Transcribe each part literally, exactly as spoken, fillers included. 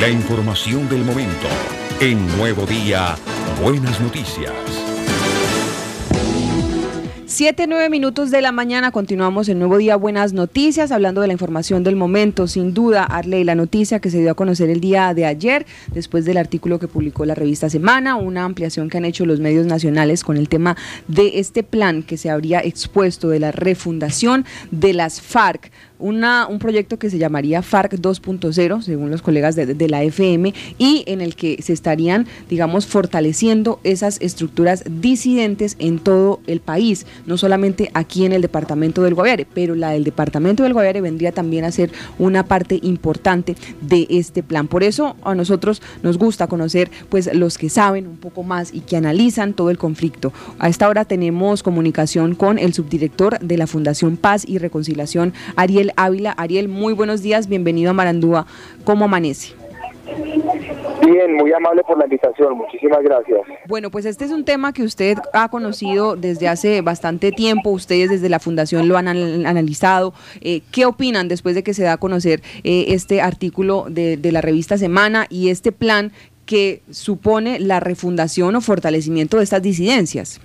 La información del momento. En Nuevo Día, Buenas Noticias. Siete, nueve minutos de la mañana, continuamos en Nuevo Día Buenas Noticias, hablando de la información del momento. Sin duda, Arley, la noticia que se dio a conocer el día de ayer, después del artículo que publicó la revista Semana, una ampliación que han hecho los medios nacionales con el tema de este plan que se habría expuesto de la refundación de las FARC. Una, un proyecto que se llamaría FARC dos punto cero, según los colegas de, de la F M, y en el que se estarían, digamos, fortaleciendo esas estructuras disidentes en todo el país, no solamente aquí en el departamento del Guaviare, pero la del departamento del Guaviare vendría también a ser una parte importante de este plan. Por eso a nosotros nos gusta conocer pues los que saben un poco más y que analizan todo el conflicto. A esta hora tenemos comunicación con el subdirector de la Fundación Paz y Reconciliación, Ariel Ávila. Ariel, muy buenos días, bienvenido a Marandúa. ¿Cómo amanece? Bien, muy amable por la invitación, muchísimas gracias. Bueno, pues este es un tema que usted ha conocido desde hace bastante tiempo, ustedes desde la Fundación lo han analizado. Eh, ¿Qué opinan después de que se da a conocer eh, este artículo de, de la revista Semana y este plan que supone la refundación o fortalecimiento de estas disidencias?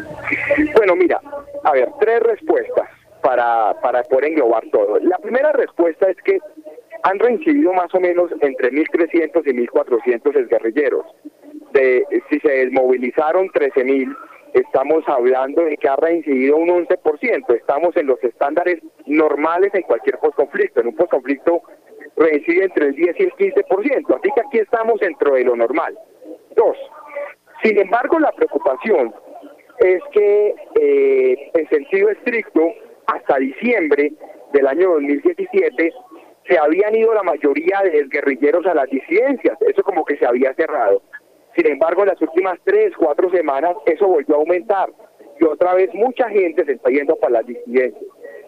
Bueno, mira, a ver, tres respuestas para, para poder englobar todo. La primera respuesta es que han reincidido más o menos entre mil trescientos y mil cuatrocientos exguerrilleros. De, si se desmovilizaron trece mil, estamos hablando de que ha reincidido un once por ciento. Estamos en los estándares normales en cualquier posconflicto. En un posconflicto reincide entre el diez y el quince por ciento. Así que aquí estamos dentro de lo normal. Dos, sin embargo, la preocupación es que eh, en sentido estricto, hasta diciembre del año dos mil diecisiete, se habían ido la mayoría de guerrilleros a las disidencias, eso como que se había cerrado. Sin embargo, en las últimas tres, cuatro semanas, eso volvió a aumentar, y otra vez mucha gente se está yendo para las disidencias.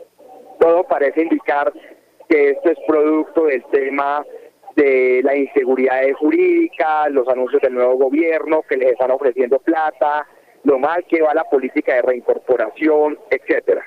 Todo parece indicar que esto es producto del tema de la inseguridad jurídica, los anuncios del nuevo gobierno, que les están ofreciendo plata, lo mal que va la política de reincorporación, etcétera.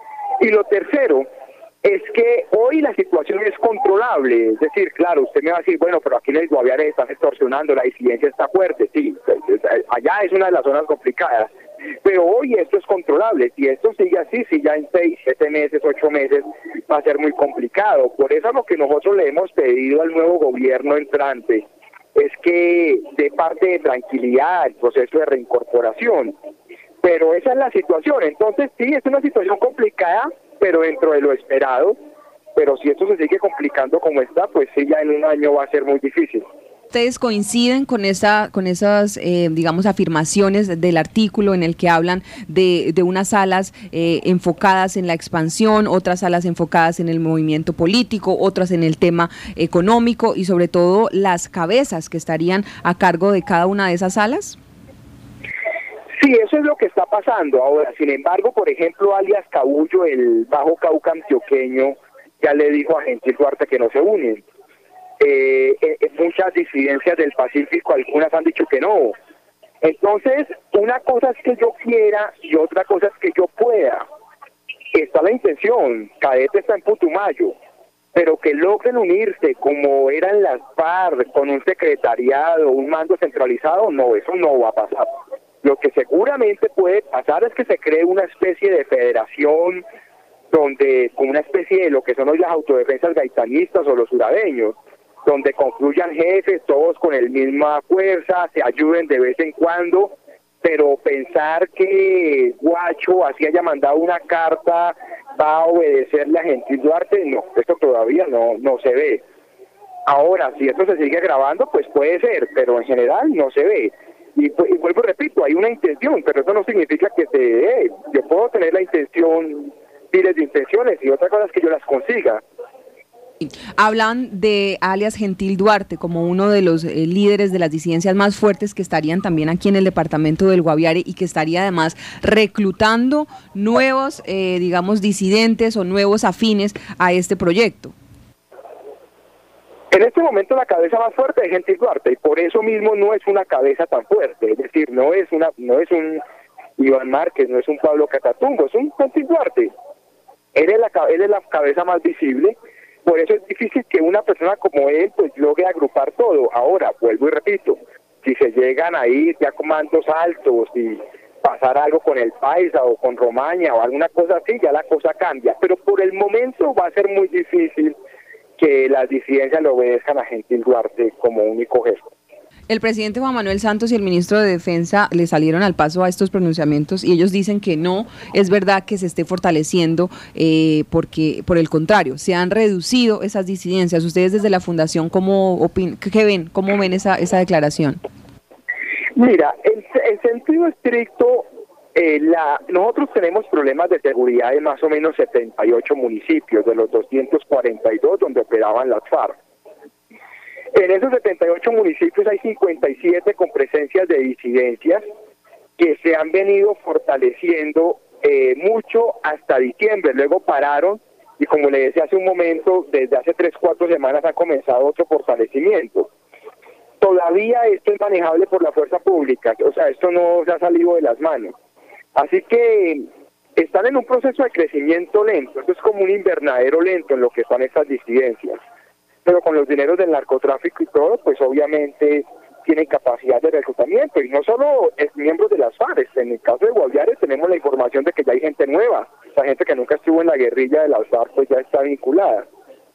Y lo tercero es que hoy la situación es controlable, es decir, claro, usted me va a decir, bueno, pero aquí en el Guaviare están extorsionando, la disidencia está fuerte, sí, allá es una de las zonas complicadas, pero hoy esto es controlable. Si esto sigue así, si ya en seis, siete meses, ocho meses, va a ser muy complicado. Por eso lo que nosotros le hemos pedido al nuevo gobierno entrante es que dé parte de tranquilidad al proceso de reincorporación. Pero esa es la situación. Entonces sí, es una situación complicada, pero dentro de lo esperado. Pero si esto se sigue complicando como está, pues sí, ya en un año va a ser muy difícil. ¿Ustedes coinciden con esa, con esas, eh, digamos, afirmaciones del artículo en el que hablan de, de unas salas eh, enfocadas en la expansión, otras salas enfocadas en el movimiento político, otras en el tema económico y sobre todo las cabezas que estarían a cargo de cada una de esas salas? Sí, eso es lo que está pasando. Ahora, sin embargo, por ejemplo, alias Cabullo, el Bajo Cauca antioqueño, ya le dijo a Gentil Duarte que no se unen. Eh, eh, muchas disidencias del Pacífico, algunas han dicho que no. Entonces, una cosa es que yo quiera y otra cosa es que yo pueda. Está la intención, Cadete está en Putumayo, pero que logren unirse como eran las FARC, con un secretariado, un mando centralizado, no, eso no va a pasar. Lo que seguramente puede pasar es que se cree una especie de federación donde, como una especie de lo que son hoy las autodefensas gaitanistas o los urabeños, donde confluyan jefes, todos con la misma fuerza, se ayuden de vez en cuando, pero pensar que Guacho así haya mandado una carta va a obedecerle a Gentil Duarte, no, esto todavía no, no se ve. Ahora, si esto se sigue grabando, pues puede ser, pero en general no se ve. Y, y vuelvo y repito, hay una intención, pero eso no significa que se dé. Yo puedo tener la intención, miles de intenciones, y otra cosa es que yo las consiga. Hablan de alias Gentil Duarte como uno de los eh, líderes de las disidencias más fuertes que estarían también aquí en el departamento del Guaviare y que estaría además reclutando nuevos, eh, digamos, disidentes o nuevos afines a este proyecto. En este momento la cabeza más fuerte es Gentil Duarte y por eso mismo no es una cabeza tan fuerte, es decir, no es una, no es un Iván Márquez, no es un Pablo Catatumbo, es un Gentil Duarte. Él es la, él es la cabeza más visible. Por eso es difícil que una persona como él pues logre agrupar todo. Ahora, vuelvo y repito, si se llegan a ir ya comandos altos y pasar algo con el Paisa o con Romaña o alguna cosa así, ya la cosa cambia. Pero por el momento va a ser muy difícil que las disidencias le obedezcan a Gentil Duarte como único gesto. El presidente Juan Manuel Santos y el ministro de Defensa le salieron al paso a estos pronunciamientos y ellos dicen que no es verdad que se esté fortaleciendo, eh, porque por el contrario, se han reducido esas disidencias. Ustedes desde la Fundación, ¿cómo opin qué ven? ¿Cómo ven esa, esa declaración? Mira, en, en sentido estricto, eh, la, nosotros tenemos problemas de seguridad en más o menos setenta y ocho municipios de los doscientos cuarenta y dos donde operaban las FARC. En esos setenta y ocho municipios hay cincuenta y siete con presencias de disidencias que se han venido fortaleciendo eh, mucho hasta diciembre. Luego pararon y, como le decía hace un momento, desde hace tres, cuatro semanas ha comenzado otro fortalecimiento. Todavía esto es manejable por la fuerza pública, o sea, esto no se ha salido de las manos. Así que están en un proceso de crecimiento lento, esto es como un invernadero lento en lo que están estas disidencias. Pero con los dineros del narcotráfico y todo, pues obviamente tienen capacidad de reclutamiento, y no solo es miembros de las FARC. En el caso de Guaviare tenemos la información de que ya hay gente nueva, la gente que nunca estuvo en la guerrilla de las FARC pues ya está vinculada.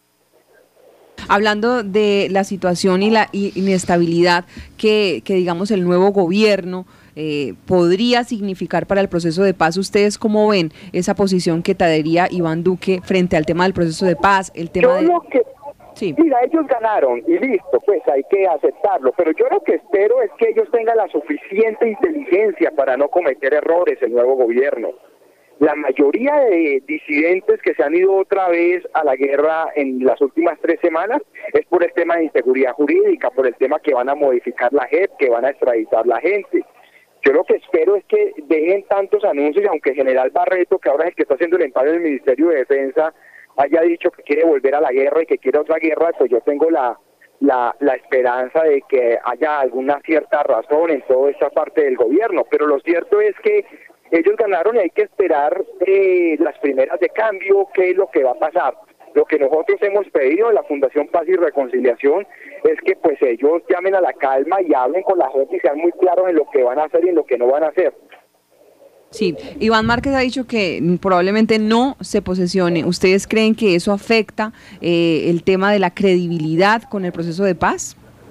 Hablando de la situación y la inestabilidad que, que digamos el nuevo gobierno eh, podría significar para el proceso de paz, ¿ustedes cómo ven esa posición que traería Iván Duque frente al tema del proceso de paz? El tema Yo de... lo que... Sí. Mira, ellos ganaron y listo, pues hay que aceptarlo, pero yo lo que espero es que ellos tengan la suficiente inteligencia para no cometer errores el nuevo gobierno. La mayoría de disidentes que se han ido otra vez a la guerra en las últimas tres semanas es por el tema de inseguridad jurídica, por el tema que van a modificar la J E P, que van a extraditar la gente. Yo lo que espero es que dejen tantos anuncios, y aunque el general Barreto, que ahora es el que está haciendo el empalme del Ministerio de Defensa, haya dicho que quiere volver a la guerra y que quiere otra guerra, pues yo tengo la, la, la esperanza de que haya alguna cierta razón en toda esta parte del gobierno. Pero lo cierto es que ellos ganaron y hay que esperar eh, las primeras de cambio, qué es lo que va a pasar. Lo que nosotros hemos pedido en la Fundación Paz y Reconciliación es que pues ellos llamen a la calma y hablen con la gente y sean muy claros en lo que van a hacer y en lo que no van a hacer. Sí, Iván Márquez ha dicho que probablemente no se posesione. ¿Ustedes creen que eso afecta eh, el tema de la credibilidad con el proceso de paz?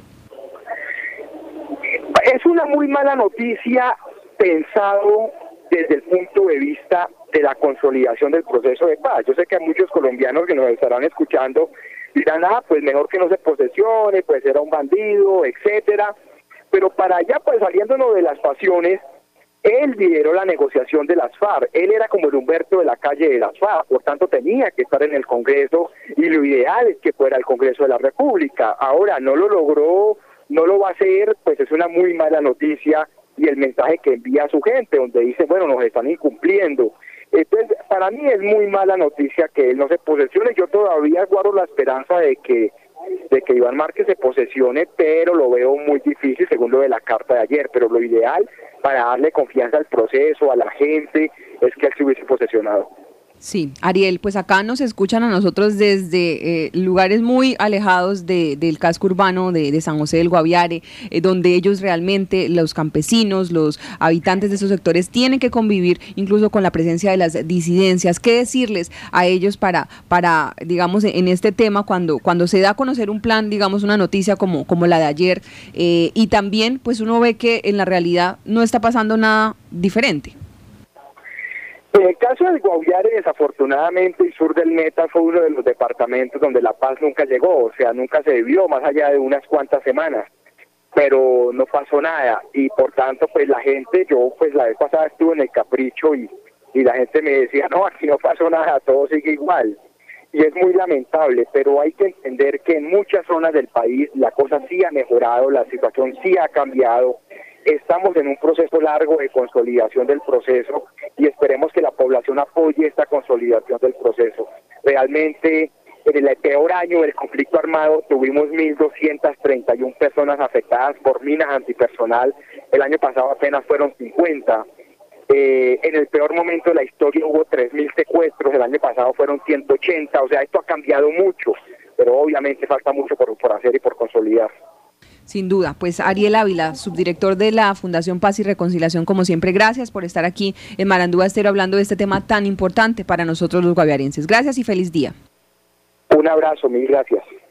Es una muy mala noticia pensado desde el punto de vista de la consolidación del proceso de paz. Yo sé que hay muchos colombianos que nos estarán escuchando dirán, ah, pues mejor que no se posesione, pues era un bandido, etcétera. Pero para allá, pues saliéndonos de las pasiones, él lideró la negociación de las FARC, él era como el Humberto de la calle de las FARC, por tanto tenía que estar en el Congreso y lo ideal es que fuera el Congreso de la República. Ahora no lo logró, no lo va a hacer, pues es una muy mala noticia, y el mensaje que envía a su gente, donde dice, bueno, nos están incumpliendo. Entonces, para mí es muy mala noticia que él no se posesione. Yo todavía guardo la esperanza de que de que Iván Márquez se posesione, pero lo veo muy difícil según lo de la carta de ayer. Pero lo ideal para darle confianza al proceso, a la gente, es que él se hubiese posesionado. Sí, Ariel, pues acá nos escuchan a nosotros desde eh, lugares muy alejados de, del casco urbano de, de San José del Guaviare, eh, donde ellos realmente, los campesinos, los habitantes de esos sectores, tienen que convivir incluso con la presencia de las disidencias. ¿Qué decirles a ellos para, para digamos, en este tema, cuando, cuando se da a conocer un plan, digamos, una noticia como, como la de ayer, eh, y también pues uno ve que en la realidad no está pasando nada diferente? En el caso del Guaviare, desafortunadamente, el sur del Meta fue uno de los departamentos donde la paz nunca llegó, o sea, nunca se vivió más allá de unas cuantas semanas, pero no pasó nada, y por tanto, pues la gente, yo pues la vez pasada estuve en el Capricho y, y la gente me decía, no, aquí no pasó nada, todo sigue igual, y es muy lamentable, pero hay que entender que en muchas zonas del país la cosa sí ha mejorado, la situación sí ha cambiado. Estamos en un proceso largo de consolidación del proceso y esperemos que la población apoye esta consolidación del proceso. Realmente, en el peor año del conflicto armado tuvimos mil doscientas treinta y una personas afectadas por minas antipersonal. El año pasado apenas fueron cincuenta. Eh, en el peor momento de la historia hubo tres mil secuestros, el año pasado fueron ciento ochenta. O sea, esto ha cambiado mucho. pero obviamente falta mucho por, por hacer y por consolidar. Sin duda, pues Ariel Ávila, subdirector de la Fundación Paz y Reconciliación, como siempre, gracias por estar aquí en Marandúa Estéreo hablando de este tema tan importante para nosotros los guaviarenses. Gracias y feliz día. Un abrazo, mil gracias.